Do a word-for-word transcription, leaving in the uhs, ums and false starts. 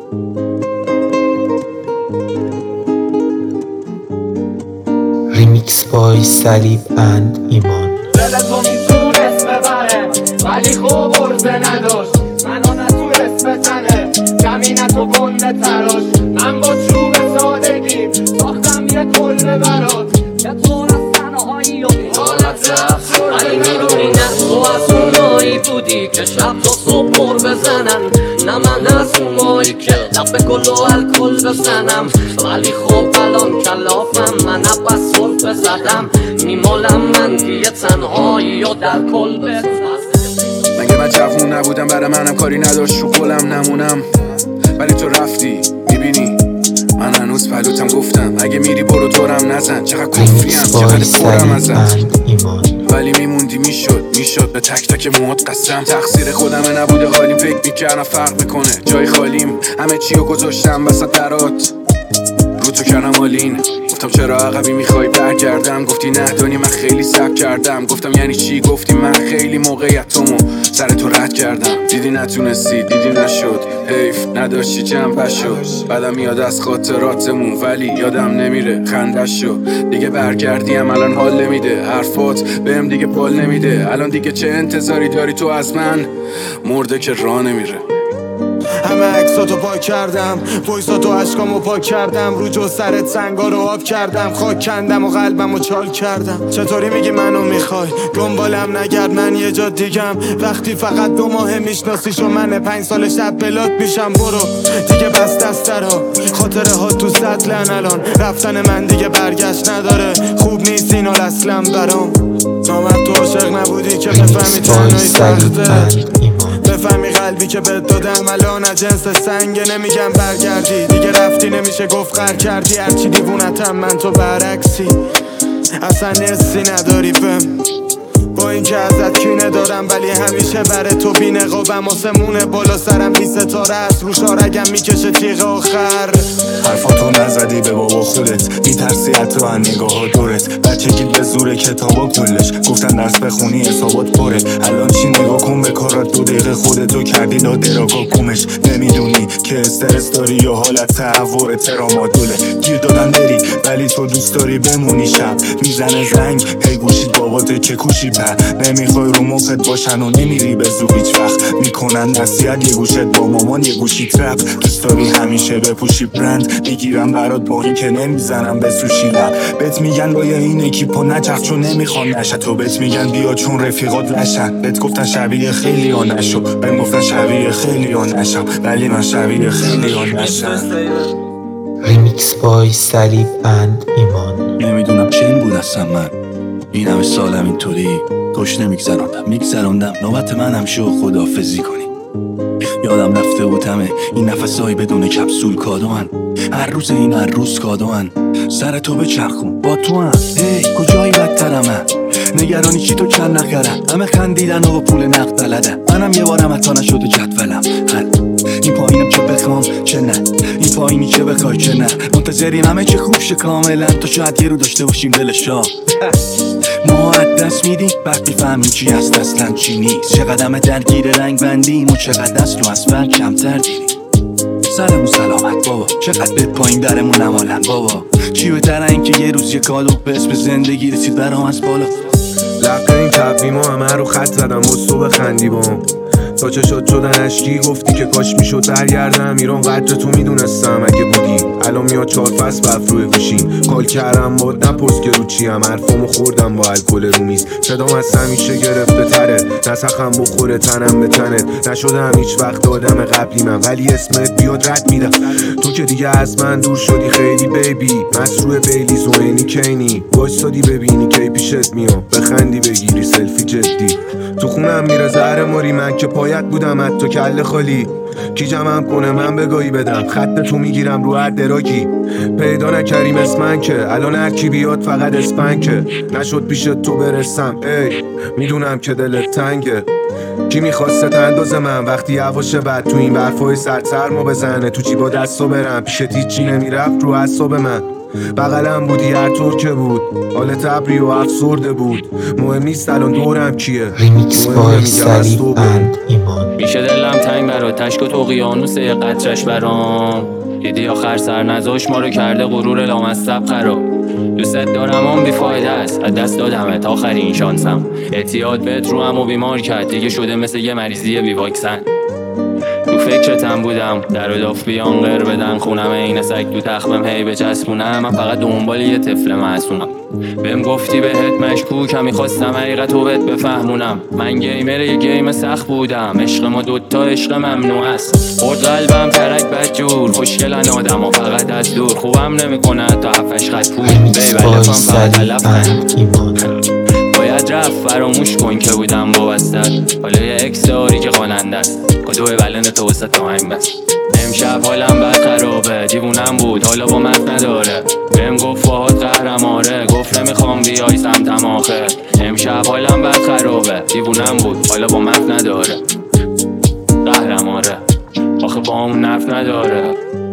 ریمیکس بای صلیب اند ایمان. دل تو میتونست ببره ولی خوب عرضه نداشت، منو نتونست بزنه زمینتو گنده تراش. من با چوب سادگی ساختم یه کلبه برات که تو از تنهایی و حالت افسردگی. ولی میدونی نه تو از اونایی بودی که شب تا صبح پر بزنن، نه من از اونایی که دب گل و الکل بزنم. ولی خب الان کلافم، من عباس صلح بزدم، میمالم من دیگه تنهایی و در کل بزنم. مگه من جوون نبودم برای منم کاری نداشت رو قولم نمونم، ولی تو رفتی میبینی من هنوز پلوتم. گفتم اگه میری برو دورم نزن، چقدر کفریم چقدر پرم ازم، ولی میموندی. میشد میشد به تک تک موهات قسم. تقصیر خودمه نبوده حالیم، فکر میکردم فرق میکنه جای خالیم. همه چیو گذاشتم وسط درات رو تو کردم آلین. گفتم چرا عقبی میخوای برگردم، گفتی نه دانی من خیلی صبر کردم. گفتم یعنی چی، گفتی من خیلی موقعیتمو سر تو رد کردم. دیدی نتونستی، دیدی نشد، حیف نداشتی جنبه شد. بعدم میاد از خاطراتمون ولی یادم نمیره خندش شد. دیگه برگردیم الان حال نمیده، حرفات بهم دیگه پال نمیده. الان دیگه چه انتظاری داری تو از من، مرده که راه نمیره. همه عکساتو پاک کردم، وایساتو عشقامو پاک کردم، رو جو سرت سنگا رو آب کردم، خاک کندم و قلبمو چال کردم. چطوری میگی منو میخوای، دنبالم نگرد من یه جا دیگم. وقتی فقط دو ماه میشناسیش و من پنج سال شب بلاک میشم. برو دیگه بس دسترها، خاطره ها تو سطلن الان. رفتن من دیگه برگشت نداره، خوب نیست این حال اصلا برام. نامرد تو عاشق نبودی که بفهمی تنهایی سخته، بفهمی قلبی که بهت دادم الان از جنس سنگه. نمیگم برگردی دیگه، رفتی نمیشه گفت غر کردی. هرچی دیوونتم من تو برعکسی، اصلا نسی نداری بهم. با این که ازت کینه دارم ولی همیشه بره تو بی نقابم. آسمونه بالا سرم بی ستاره است، رو شارگم میکشه تیغ آخر. حرفاتو نزدی به بابا خودت، میترسی حتی از نگاه دورت. بچگی به زور کتابا کلش گفتن درس بخونی حسابات پره. الان چی نگاه کن به کارات، دو دقیقه خودتو کردی لاده را گمش. نمیدونی که استرس داری یا حالت تهوع ترامادوله. گیر دادن بری ولی تو دوست داری بمونی. شب میزنه زنگ هی گوشید بابات که کوشی پر. نمیخوای رو مخت باشن و نمیری به زور هیچ وقت. میکنن نصیحت یه گوشت با مامان یه گوشی ترپ. دوست داری همیشه بپوشی برند، میگیرم برات با این که نمیزنم به سوشی لب. بهت میگن با این اکیپو نچرخ چون نمیخوان نشه. تو بهت میگن بیا چون رفیقات لشن. بهت گفتن شبیه خیلی ها نشو، بهم گفتن شبیه خیلی ها نشم، ولی من شبیه خیلی ها نشم. ریمیکس بای صلیب اند ایمان. نمیدونم چه این بود اصلا، من این همه سالم اینطوری خوش نمیگذراندم. میگذراندم نوبت منم شو خداحافظی کنی. یادم رفته بود همه این نفسایی بدون کپسول کادوان. هر روز این هر روز کادوان. سر تو بچرخون با تو هم هی کجایی بدترمه. نگرانی چی تو چند نخرم، همه خندیدن و پول نقد بلدن. منم یه بارم حتی نشده جدولم حل. این پایینم چه بخوام چه نه، این پایینی چه بخوای چه نه. منتظریم همه چه خوب شه کاملا، تا شاید یه رو داشته باشیم دلشا. ما از دست میدیم بعد میفهمیم چی هست اصلا چی نیست. چقدر درگیر رنگ بندیم و چقدر از تو از فرق کمتر دیدیم. سرمون سلامت بابا، چقدر به پایین درمون نمالن بابا. چی بهتره این که یه روز یه کالو به اسم زندگی رسید برام از بالا. لقه این تقویما همه رو خط زدم باز تو بخندی بام. تا چشات شدن اشکی گفتی که کاش میشد برگردم ایران. قدر تو میدونستم اگه بودی الان میاد چهار فصل برف روی گوشیم. کال کردم باد نپرس که رو چیم، حرفامو خوردم با الکل رو میز. صدام از همیشه گرفته تره، نسخم بخوره تنم به تنت. نشدم هیچ وقت آدم قبلی من ولی اسمت بیاد رد میدم. تو که دیگه از من دور شدی خیلی بیبی، مسروع بیلی زوینی کینی. وایسادی ببینی کی پیشت میام، بخندی بگیری سلفی جدی. تو خونم میره زهر ماری، من که پایت بودم از تو کله خالی. کی جمعم کنه من بگاهی بدم، خط تو میگیرم رو هر دراکی. پیدا نکریم اسمن که الان هر کی بیاد فقط اسپن که. نشد پیشت تو برسم ای میدونم که دلت تنگه. کی میخواسته تنداز من وقتی هواشه بعد تو این برفای سرد سرما بزنه. تو چی با دستو برم پیشت هیچی نمیرفت رو اعصاب من. بغلم بودی هر طور که بود، حال تبری و افسرده بود. مهم نیست الان دورم کیه، ریمیکس مهمه بای میگم از سلیب تو اند ایمان. میشه دلم تنگ برات تشک و اقیانوس یه قطرش برام. دیدی آخر سر نذاش ما رو کرده غرور لامصب خراب. دوست دارم اون بیفایده است، از دست دادمت آخرین شانسم. اعتیاد بهت رو هم و بیمار کرد دیگه، شده مثل یه مریضی بی واکسن. تو فکرتم بودم در و داف بیان غیر بدن خونم، این سگ تو تخمم هی بچسبونم. من فقط دنبال یه طفل معصومم. بهم گفتی بهت مشکوکم، میخواستم حقیقتو بهت بفهمونم. من گیمر یه گیم سخت بودم، عشق ما دوتا عشق ممنوع است. خورد قلبم ترک بدجور، خوشگلن آدم و فقط از دور. خوبم نمیکنه تا هفتش خط پول ریمیکس بای بیبلفم فقط سلیب علف اند ایمان. باید رفت فراموش کن که بودم وابستت. حالا یه اکس داری که خواننده است، کدوه بلن تو وسط تایم بست. امشب حالم بد خرابه، دیوونم بود حالا با مت نداره. بهم گفت فهاد قهرماره، گفت نمیخوام بیای سمتم آخه. امشب حالم بد خرابه، دیوونم بود حالا با مت نداره. قهرماره آخه با اون نفت نداره.